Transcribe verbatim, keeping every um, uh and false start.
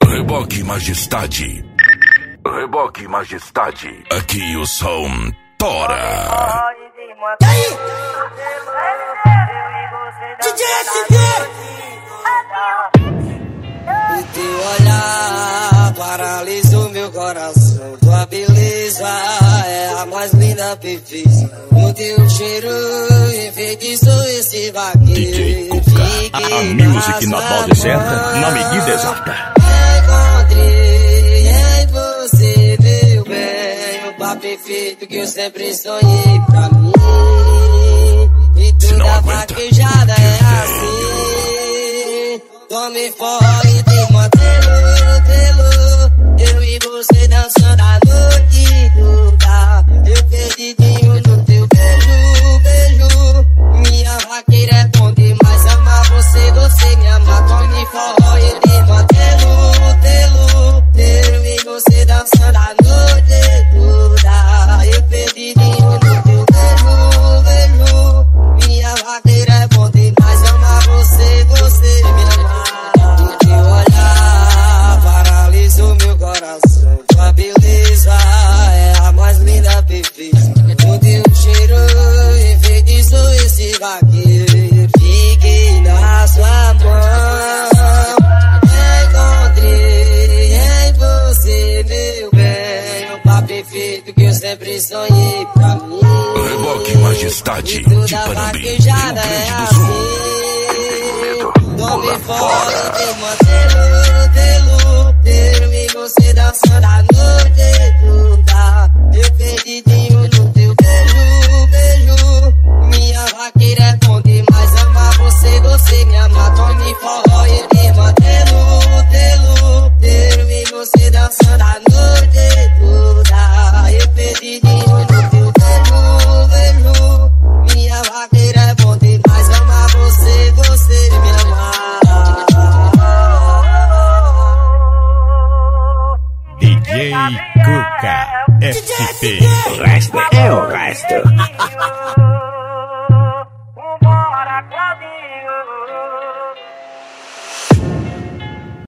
Reboque Majestade. Reboque Majestade. Aqui o som tora. E aí? D J S D. O teu olhar paralisou meu coração. Tua beleza é a mais linda perfeição. O teu cheiro enfeitiçou esse vaqueiro. D J Cuca, a, a music na dose certa, na medida exata. Encontrei em você, meu bem, o par perfeito que eu sempre sonhei pra mim. E toda vaquejada é assim. Tome fora e te mantendo, pelo eu e você dançando a noite toda. Eu perdidinho no teu beijo, beijo. Minha vaqueira é bom demais, amar você, você me ama. Tome fora e te mantendo, pelo eu e você dançando a noite toda. Eu perdidinho no teu beijo, beijo. Minha vaqueira é bom demais, amar você, você me ama. O teu olhar paralisou meu coração. Tua beleza é a mais linda perfeita. O teu cheiro enfeitiçou esse vaqueiro. Fiquei na sua mão. Encontrei em você, meu bem, o par perfeito que eu sempre sonhei pra mim. Reboque Majestade de Panambi, Rio Grande do Sul. Tome fora, te mantendo, pelo eu e você dançando a noite toda. Eu perdidinho no teu beijo, beijo. Minha vaqueira é bom demais, amar você, você me ama. Tome fora e te mantendo, pelo eu e você dançando a noite toda. Eu perdidinho no teu beijo, beijo. Minha vaqueira é bom demais, amar você, você me ama. D J Cuca, F P, O resto é o resto.